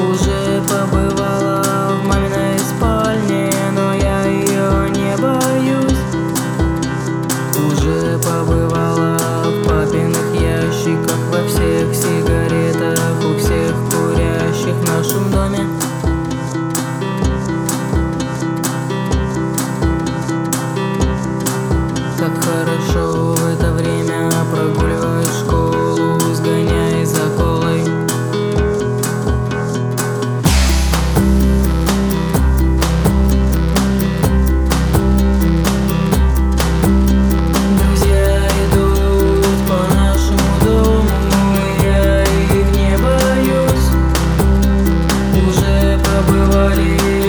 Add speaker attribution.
Speaker 1: Уже побывала в маминой спальне, но я ее не боюсь. Уже побывала в папиных ящиках, во всех сигаретах, у всех курящих в нашем доме. Как хорошо в это время прогуливать школу, сгоняй за колой. Друзья идут по нашему дому, я их не боюсь. Уже побывали